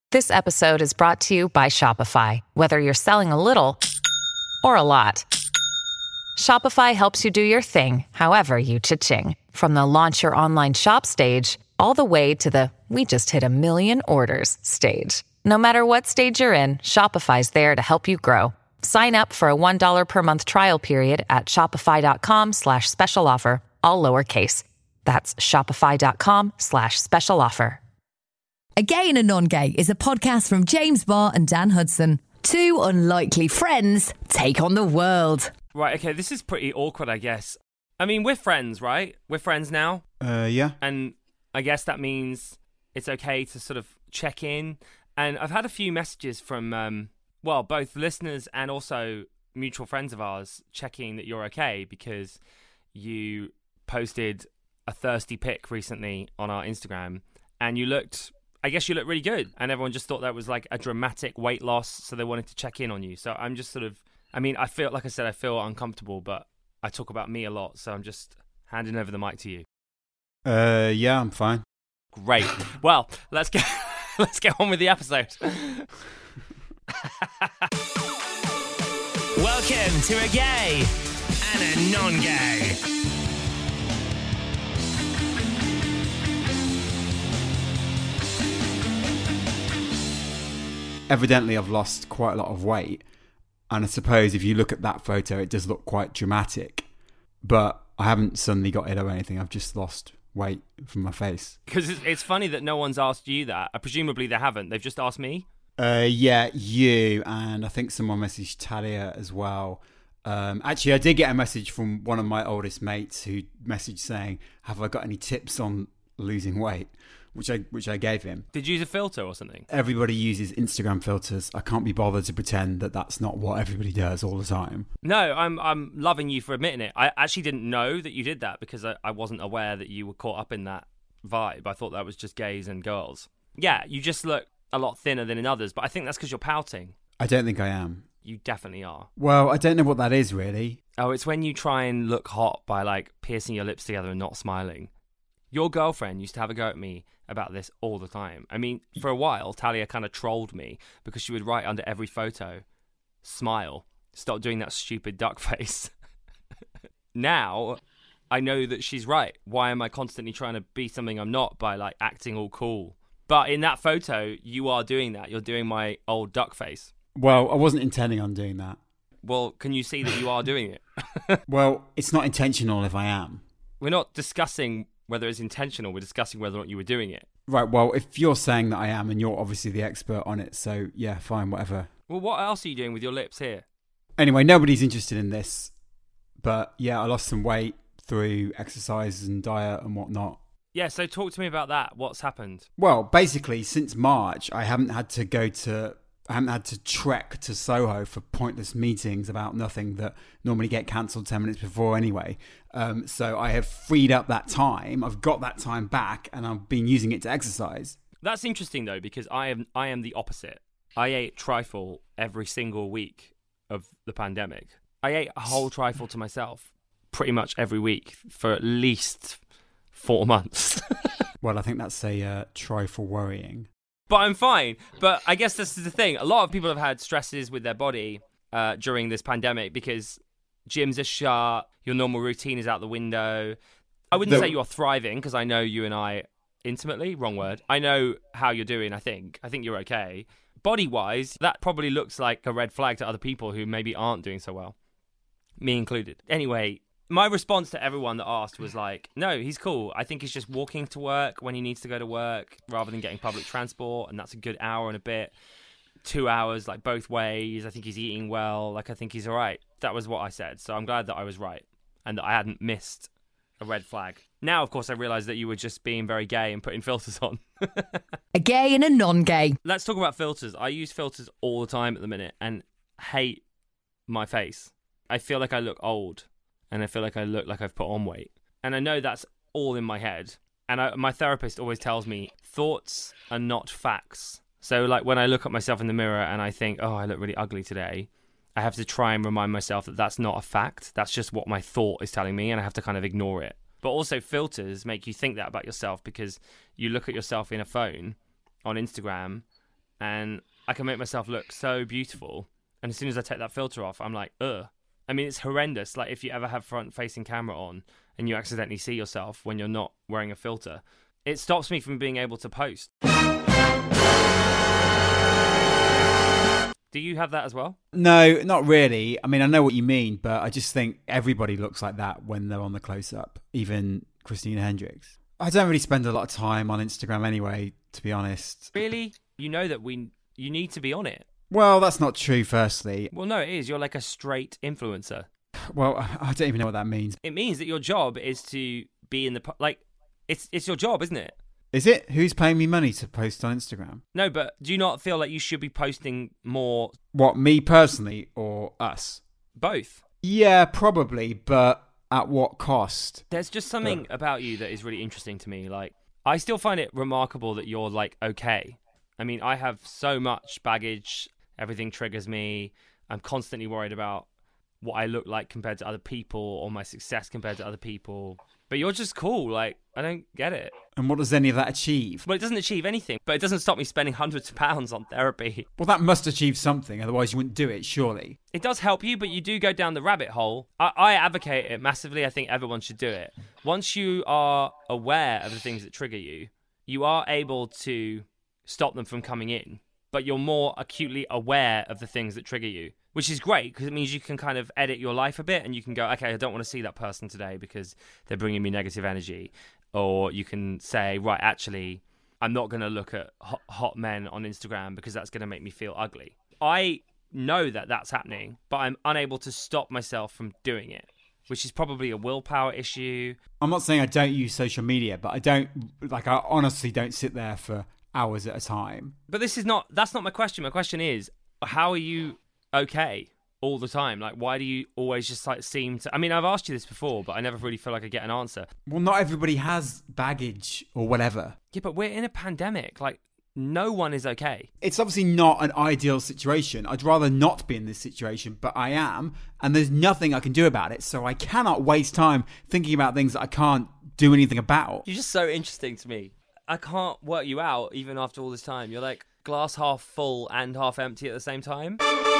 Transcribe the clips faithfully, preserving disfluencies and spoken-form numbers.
This episode is brought to you by Shopify. Whether you're selling a little or a lot, Shopify helps you do your thing, however you cha-ching. From the launch your online shop stage, all the way to the we just hit a million orders stage. No matter what stage you're in, Shopify's there to help you grow. Sign up for a one dollar per month trial period at shopify.com slash special offer, all lowercase. That's shopify.com slash special offer. A Gay and a Non-Gay is a podcast from James Barr and Dan Hudson. Two unlikely friends take on the world. Right, okay, this is pretty awkward, I guess. I mean, we're friends, right? We're friends now. Uh, yeah. And I guess that means it's okay to sort of check in. And I've had a few messages from, um, well, both listeners and also mutual friends of ours checking that you're okay because you posted a thirsty pic recently on our Instagram and you looked... I guess you look really good, and everyone just thought that was like a dramatic weight loss, so they wanted to check in on you. So I'm just sort of, I mean, I feel, like I said, I feel uncomfortable, but I talk about me a lot, so I'm just handing over the mic to you. Uh, yeah, I'm fine. Great. Well, let's get let's get on with the episode. Welcome to A Gay and a Non-Gay. Evidently, I've lost quite a lot of weight. And I suppose if you look at that photo, it does look quite dramatic. But I haven't suddenly got ill or anything. I've just lost weight from my face. Because it's, it's funny that no one's asked you that. Uh, presumably they haven't. They've just asked me. Uh, yeah, you. And I think someone messaged Talia as well. Um, actually, I did get a message from one of my oldest mates who messaged saying, have I got any tips on losing weight? Which I which I gave him. Did you use a filter or something? Everybody uses Instagram filters. I can't be bothered to pretend that that's not what everybody does all the time. No, I'm I'm loving you for admitting it. I actually didn't know that you did that because I, I wasn't aware that you were caught up in that vibe. I thought that was just gays and girls. Yeah, you just look a lot thinner than in others, but I think that's because you're pouting. I don't think I am. You definitely are. Well, I don't know what that is really. Oh, it's when you try and look hot by like piercing your lips together and not smiling. Your girlfriend used to have a go at me about this all the time. I mean, for a while, Talia kind of trolled me because she would write under every photo, smile, stop doing that stupid duck face. Now, I know that she's right. Why am I constantly trying to be something I'm not by, like, acting all cool? But in that photo, you are doing that. You're doing my old duck face. Well, I wasn't intending on doing that. Well, can you see that you are doing it? Well, it's not intentional if I am. We're not discussing whether it's intentional, we're discussing whether or not you were doing it. Right, well, if you're saying that I am, and you're obviously the expert on it, so yeah, fine, whatever. Well, what else are you doing with your lips here? Anyway, nobody's interested in this, but yeah, I lost some weight through exercise and diet and whatnot. Yeah, so talk to me about that. What's happened? Well, basically, since March, I haven't had to go to... I haven't had to trek to Soho for pointless meetings about nothing that normally get cancelled ten minutes before anyway. Um, so I have freed up that time. I've got that time back and I've been using it to exercise. That's interesting though, because I am I am the opposite. I ate trifle every single week of the pandemic. I ate a whole trifle to myself pretty much every week for at least four months. Well, I think that's a uh, trifle worrying. But I'm fine. But I guess this is the thing. A lot of people have had stresses with their body uh, during this pandemic because gyms are shut, your normal routine is out the window. I wouldn't The- say you're thriving because I know you and I intimately, wrong word. I know how you're doing, I think. I think you're okay. Body-wise, that probably looks like a red flag to other people who maybe aren't doing so well. Me included. Anyway, my response to everyone that asked was like, no, he's cool. I think he's just walking to work when he needs to go to work rather than getting public transport. And that's a good hour and a bit, two hours, like both ways. I think he's eating well. Like, I think he's all right. That was what I said. So I'm glad that I was right and that I hadn't missed a red flag. Now, of course, I realised that you were just being very gay and putting filters on. A gay and a non-gay. Let's talk about filters. I use filters all the time at the minute and hate my face. I feel like I look old. And I feel like I look like I've put on weight. And I know that's all in my head. And I, my therapist always tells me, thoughts are not facts. So like when I look at myself in the mirror and I think, oh, I look really ugly today, I have to try and remind myself that that's not a fact. That's just what my thought is telling me, and I have to kind of ignore it. But also filters make you think that about yourself because you look at yourself in a phone on Instagram and I can make myself look so beautiful. And as soon as I take that filter off, I'm like, ugh. I mean, it's horrendous. Like, if you ever have front-facing camera on and you accidentally see yourself when you're not wearing a filter, it stops me from being able to post. Do you have that as well? No, not really. I mean, I know what you mean, but I just think everybody looks like that when they're on the close-up, even Christina Hendricks. I don't really spend a lot of time on Instagram anyway, to be honest. Really? You know that we you need to be on it. Well, that's not true, firstly. Well, no, it is. You're like a straight influencer. Well, I don't even know what that means. It means that your job is to be in the... Like, it's it's your job, isn't it? Is it? Who's paying me money to post on Instagram? No, but do you not feel like you should be posting more? What, me personally or us? Both. Yeah, probably, but at what cost? There's just something uh. about you that is really interesting to me. Like, I still find it remarkable that you're, like, okay. I mean, I have so much baggage. Everything triggers me. I'm constantly worried about what I look like compared to other people or my success compared to other people. But you're just cool. Like, I don't get it. And what does any of that achieve? Well, it doesn't achieve anything, but it doesn't stop me spending hundreds of pounds on therapy. Well, that must achieve something. Otherwise, you wouldn't do it, surely. It does help you, but you do go down the rabbit hole. I, I advocate it massively. I think everyone should do it. Once you are aware of the things that trigger you, you are able to stop them from coming in. But you're more acutely aware of the things that trigger you, which is great because it means you can kind of edit your life a bit and you can go, okay, I don't want to see that person today because they're bringing me negative energy. Or you can say, right, actually, I'm not going to look at hot, hot men on Instagram because that's going to make me feel ugly. I know that that's happening, but I'm unable to stop myself from doing it, which is probably a willpower issue. I'm not saying I don't use social media, but I don't, like, I honestly don't sit there for hours at a time. But this is not, that's not my question. My question is, how are you okay all the time? Like, why do you always just like seem to, I mean, I've asked you this before, but I never really feel like I get an answer. Well, not everybody has baggage or whatever. Yeah, but we're in a pandemic. Like, no one is okay. It's obviously not an ideal situation. I'd rather not be in this situation, but I am, and there's nothing I can do about it. So I cannot waste time thinking about things that I can't do anything about. You're just so interesting to me. I can't work you out even after all this time. You're like glass half full and half empty at the same time.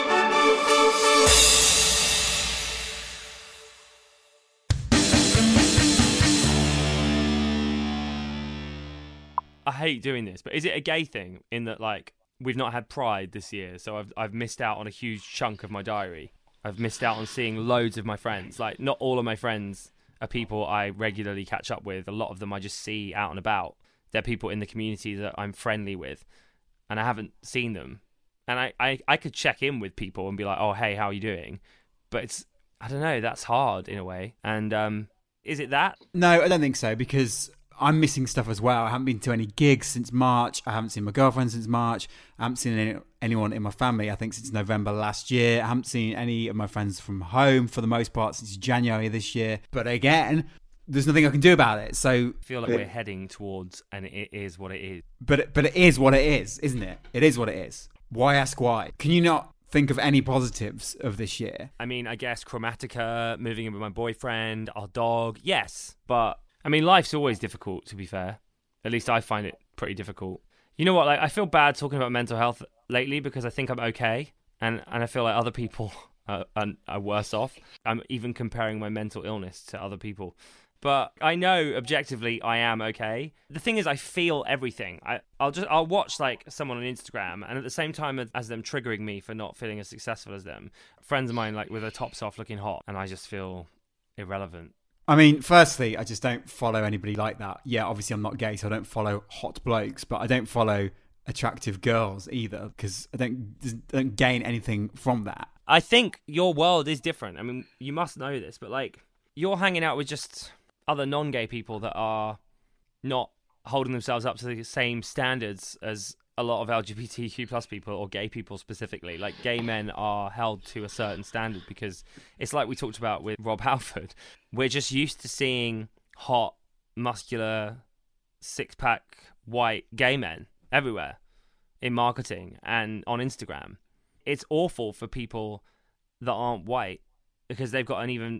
I hate doing this, but is it a gay thing in that, like, we've not had Pride this year, so I've I've missed out on a huge chunk of my diary. I've missed out on seeing loads of my friends. Like, not all of my friends are people I regularly catch up with. A lot of them I just see out and about. They're people in the community that I'm friendly with, and I haven't seen them. And I, I, I could check in with people and be like, oh, hey, how are you doing? But it's, I don't know, that's hard in a way. And um, is it that? No, I don't think so, because I'm missing stuff as well. I haven't been to any gigs since March. I haven't seen my girlfriend since March. I haven't seen any, anyone in my family, I think, since November last year. I haven't seen any of my friends from home, for the most part, since January this year. But again, there's nothing I can do about it. So I feel like we're heading towards, and it is what it is. But it, but it is what it is, isn't it? It is what it is. Why ask why? Can you not think of any positives of this year? I mean, I guess Chromatica, moving in with my boyfriend, our dog, yes. But, I mean, life's always difficult, to be fair. At least I find it pretty difficult. You know what? Like, I feel bad talking about mental health lately because I think I'm okay. And, and I feel like other people are, are, are worse off. I'm even comparing my mental illness to other people. But I know objectively I am okay. The thing is, I feel everything. I, I'll just I'll watch like someone on Instagram, and at the same time as, as them triggering me for not feeling as successful as them, friends of mine like with their tops off looking hot, and I just feel irrelevant. I mean, firstly, I just don't follow anybody like that. Yeah, obviously I'm not gay, so I don't follow hot blokes, but I don't follow attractive girls either, because I don't, I don't gain anything from that. I think your world is different. I mean, you must know this, but like, you're hanging out with just other non-gay people that are not holding themselves up to the same standards as a lot of L G B T Q plus people, or gay people specifically. Like, gay men are held to a certain standard because it's like we talked about with Rob Halford. We're just used to seeing hot, muscular, six-pack, white gay men everywhere in marketing and on Instagram. It's awful for people that aren't white because they've got an even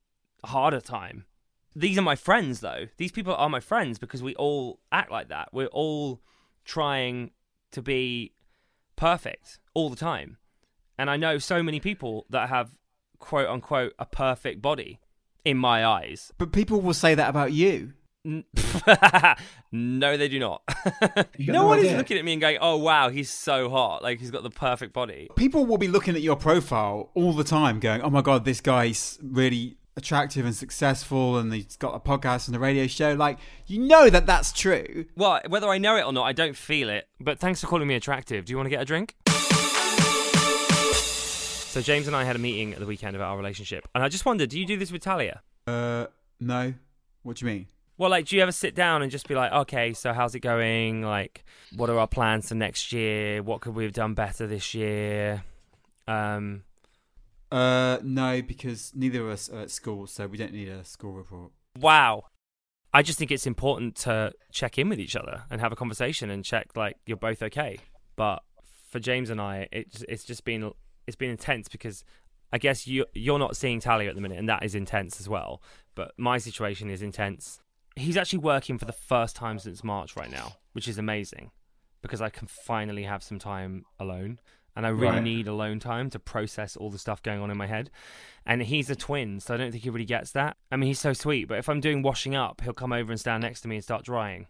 harder time. These are my friends, though. These people are my friends because we all act like that. We're all trying to be perfect all the time. And I know so many people that have, quote unquote, a perfect body in my eyes. But people will say that about you. No, they do not. No, no one idea. is looking at me and going, oh, wow, he's so hot. Like, he's got the perfect body. People will be looking at your profile all the time going, oh my God, this guy's really attractive and successful and he's got a podcast and a radio show. Like, you know that that's true. Well, whether I know it or not, I don't feel it. But thanks for calling me attractive. Do you want to get a drink? So James and I had a meeting at the weekend about our relationship. And I just wondered, do you do this with Talia? Uh, no. What do you mean? Well, like, do you ever sit down and just be like, okay, so how's it going? Like, what are our plans for next year? What could we have done better this year? Um, Uh, no, because neither of us are at school, so we don't need a school report. wow. I just think it's important to check in with each other and have a conversation and check, like, you're both okay. But for James and I, it's it's just been it's been intense because I guess you you're not seeing Talia at the minute, and that is intense as well. But my situation is intense. He's actually working for the first time since March right now, which is amazing because I can finally have some time alone. And I really Right. need alone time to process all the stuff going on in my head. And he's a twin, so I don't think he really gets that. I mean, he's so sweet, but if I'm doing washing up, he'll come over and stand next to me and start drying.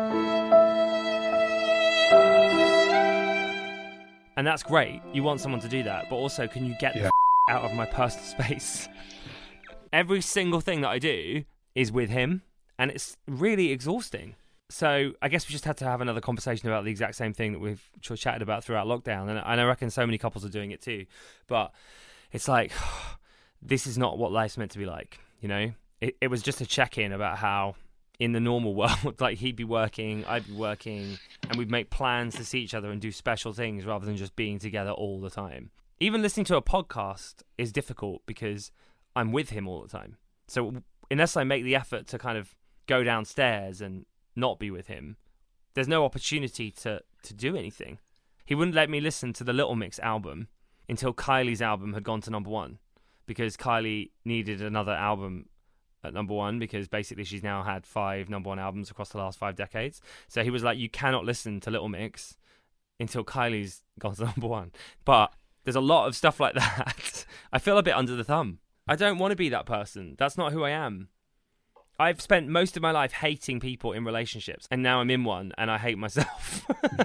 And that's great. You want someone to do that. But also, can you get the Yeah. f- out of my personal space? Every single thing that I do is with him, and it's really exhausting. So I guess we just had to have another conversation about the exact same thing that we've ch- chatted about throughout lockdown. And, and I reckon so many couples are doing it too. But it's like, this is not what life's meant to be like, you know? It, it was just a check-in about how in the normal world, like he'd be working, I'd be working, and we'd make plans to see each other and do special things rather than just being together all the time. Even listening to a podcast is difficult because I'm with him all the time. So unless I make the effort to kind of go downstairs and not be with him, there's no opportunity to to do anything. He wouldn't let me listen to the Little Mix album until Kylie's album had gone to number one, because Kylie needed another album at number one because basically she's now had five number one albums across the last five decades. So he was like, you cannot listen to Little Mix until Kylie's gone to number one. But there's a lot of stuff like that. I feel a bit under the thumb. I don't want to be that person. That's not who I am. I've spent most of my life hating people in relationships, and now I'm in one, and I hate myself.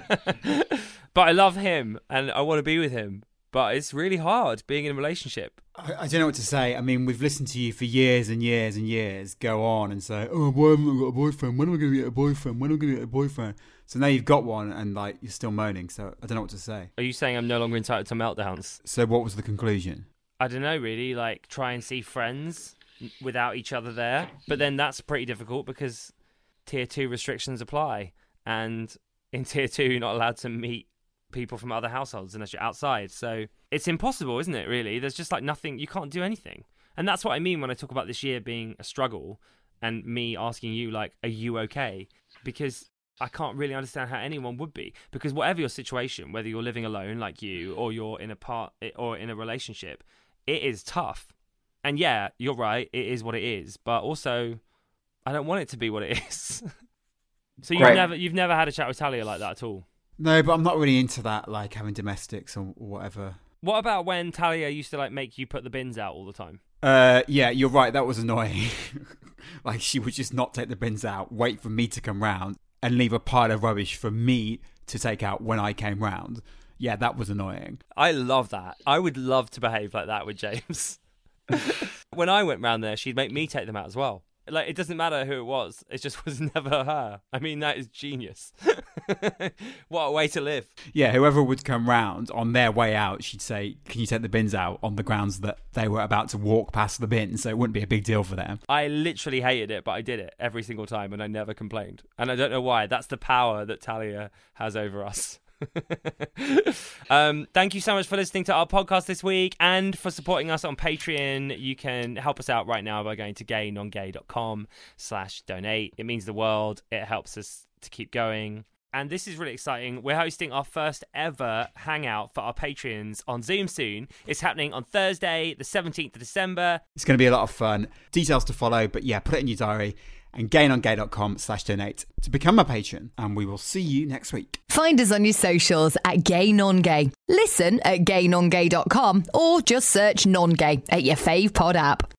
But I love him, and I want to be with him. But it's really hard being in a relationship. I, I don't know what to say. I mean, we've listened to you for years and years and years go on and say, oh, why haven't I got a boyfriend? When am I going to get a boyfriend? When am I going to get a boyfriend? So now you've got one, and like you're still moaning. So I don't know what to say. Are you saying I'm no longer entitled to meltdowns? So what was the conclusion? I don't know, really. Like, try and see friends without each other there. But then that's pretty difficult because tier two restrictions apply. And in tier two, you're not allowed to meet people from other households unless you're outside. So it's impossible, isn't it, really? There's just like nothing, you can't do anything. And that's what I mean when I talk about this year being a struggle and me asking you, like, are you okay? Because I can't really understand how anyone would be. Because whatever your situation, whether you're living alone like you or you're in a part or in a relationship, it is tough. And yeah, you're right, it is what it is. But also, I don't want it to be what it is. So you've Great. never you've never had a chat with Talia like that at all? No, but I'm not really into that, like having domestics or, or whatever. What about when Talia used to like make you put the bins out all the time? Uh, yeah, you're right. That was annoying. Like she would just not take the bins out, wait for me to come round, and leave a pile of rubbish for me to take out when I came round. Yeah, that was annoying. I love that. I would love to behave like that with James. When I went round there, she'd make me take them out as well. Like, it doesn't matter who it was. It just was never her. I mean, that is genius. What a way to live. Yeah, whoever would come round on their way out, she'd say, can you take the bins out, on the grounds that they were about to walk past the bin, so it wouldn't be a big deal for them. I literally hated it, but I did it every single time, and I never complained. And I don't know why. That's the power that Talia has over us. um, thank you so much for listening to our podcast this week and for supporting us on Patreon. You can help us out right now by going to gaynongay.com slash donate. It means the world. It helps us to keep going. And this is really exciting. We're hosting our first ever hangout for our Patreons on Zoom soon. It's happening on Thursday, the seventeenth of December. It's going to be a lot of fun. Details to follow, but yeah, put it in your diary. and gaynongay.com slash donate to become a patron. And we will see you next week. Find us on your socials at Gay Non Gay. Listen at gay non gay dot com or just search Non Gay at your fave pod app.